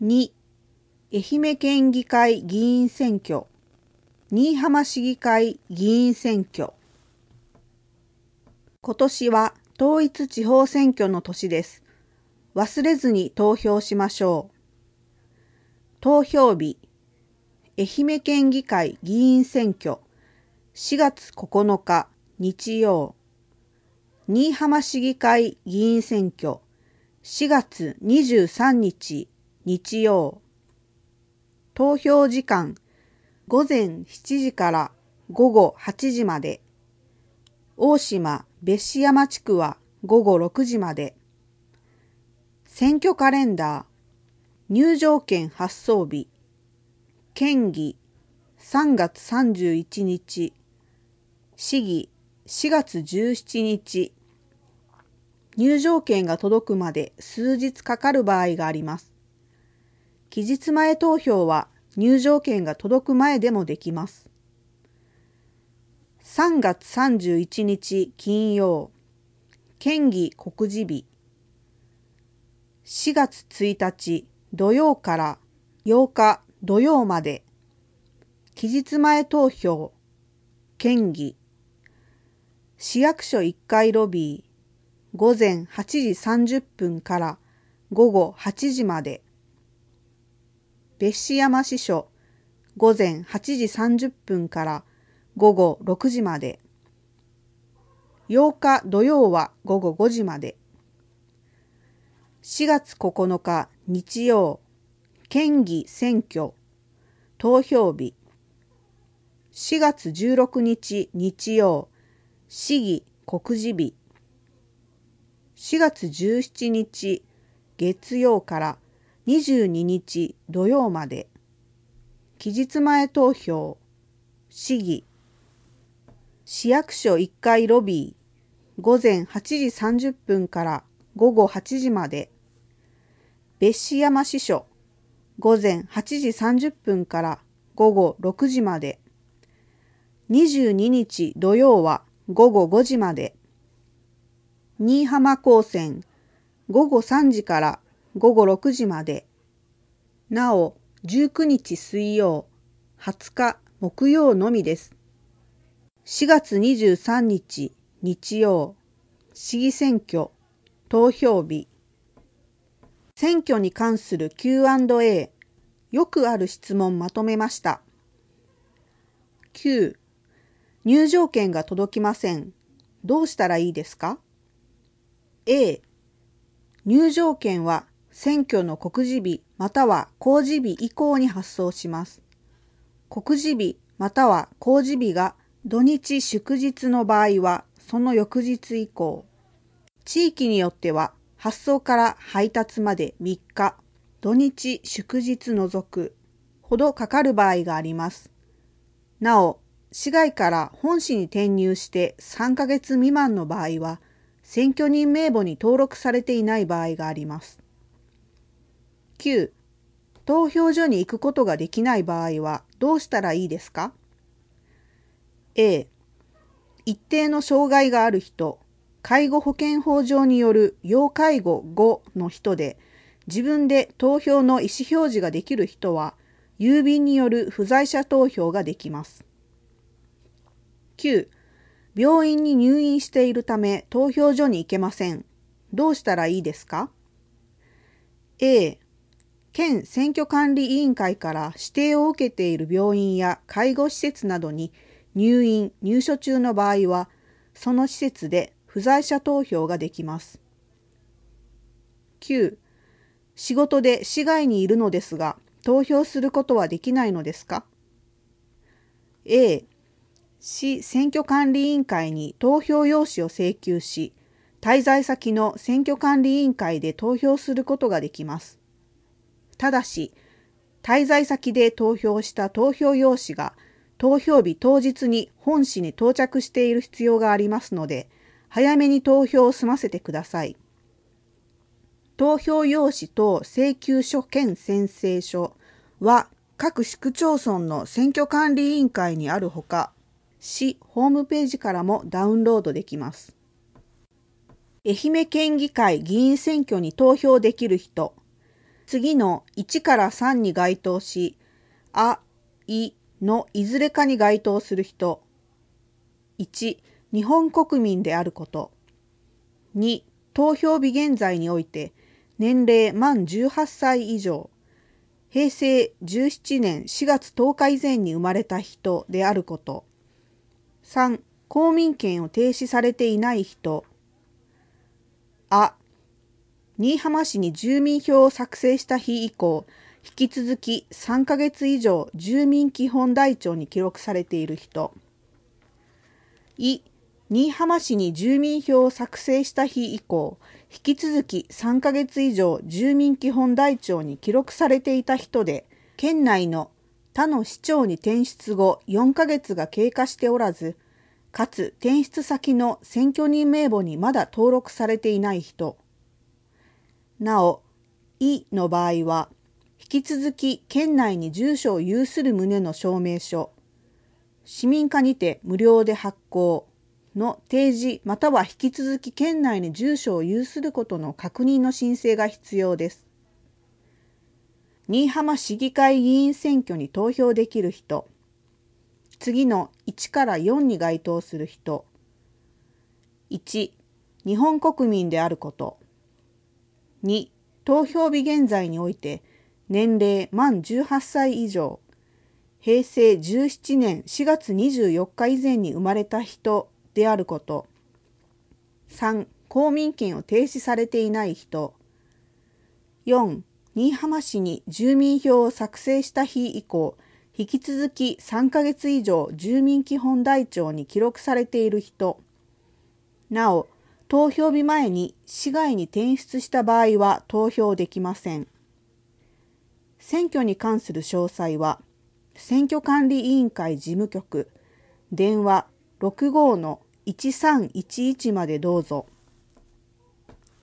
2、愛媛県議会議員選挙、新居浜市議会議員選挙。今年は統一地方選挙の年です。忘れずに投票しましょう。投票日、愛媛県議会議員選挙、4月9日日曜。新居浜市議会議員選挙、4月23日日曜。投票時間、午前7時から午後8時まで。大島別子山地区は午後6時まで。選挙カレンダー、入場券発送日、県議3月31日、市議4月17日。入場券が届くまで数日かかる場合があります。期日前投票は入場券が届く前でもできます。3月31日金曜、県議告示日。4月1日土曜から8日土曜まで。期日前投票、県議。市役所1階ロビー。午前8時30分から午後8時まで。別子山支所、午前8時30分から午後6時まで。8日土曜は午後5時まで。4月9日日曜、県議選挙、投票日。4月16日日曜、市議告示日。4月17日月曜から22日土曜まで。期日前投票、市議。市役所1階ロビー、午前8時30分から午後8時まで。別子山支所、午前8時30分から午後6時まで。22日土曜は午後5時まで。新居浜高専、午後3時から午後6時まで。なお、19日水曜、20日木曜のみです。4月23日日曜、市議選挙、投票日。選挙に関する Q&A、よくある質問まとめました。9、入場券が届きません。どうしたらいいですか？ A、入場券は選挙の告示日または公示日以降に発送します。告示日または公示日が土日祝日の場合はその翌日以降。地域によっては発送から配達まで3日、土日祝日除くほどかかる場合があります。なお、市外から本市に転入して3ヶ月未満の場合は、選挙人名簿に登録されていない場合があります。9、投票所に行くことができない場合はどうしたらいいですか？ A、一定の障害がある人、介護保険法上による要介護5の人で、自分で投票の意思表示ができる人は、郵便による不在者投票ができます。9、病院に入院しているため投票所に行けません。どうしたらいいですか？ A、県選挙管理委員会から指定を受けている病院や介護施設などに入院・入所中の場合は、その施設で不在者投票ができます。9、仕事で市外にいるのですが、投票することはできないのですか？ A、市選挙管理委員会に投票用紙を請求し、滞在先の選挙管理委員会で投票することができます。ただし、滞在先で投票した投票用紙が投票日当日に本市に到着している必要がありますので、早めに投票を済ませてください。投票用紙と請求書兼宣誓書は各市区町村の選挙管理委員会にあるほか、市ホームページからもダウンロードできます。愛媛県議会議員選挙に投票できる人、 次の1から3に該当し、あ、いのいずれかに該当する人。1、日本国民であること。2、投票日現在において年齢満18歳以上、平成17年4月10日以前に生まれた人であること。3、公民権を停止されていない人。あ、新居浜市に住民票を作成した日以降、引き続き3ヶ月以上住民基本台帳に記録されている人。い、新居浜市に住民票を作成した日以降、引き続き3ヶ月以上住民基本台帳に記録されていた人で、県内の他の市町に転出後4ヶ月が経過しておらず、かつ転出先の選挙人名簿にまだ登録されていない人。なお、いの場合は、引き続き県内に住所を有する旨の証明書、市民課にて無料で発行の提示または引き続き県内に住所を有することの確認の申請が必要です。新居浜市議会議員選挙に投票できる人。次の1から4に該当する人。1、日本国民であること。2、投票日現在において年齢満18歳以上、平成17年4月24日以前に生まれた人であること。3、公民権を停止されていない人。4、新居浜市に住民票を作成した日以降、引き続き3ヶ月以上住民基本台帳に記録されている人。なお、投票日前に市外に転出した場合は投票できません。選挙に関する詳細は、選挙管理委員会事務局、電話 65-1311 までどうぞ。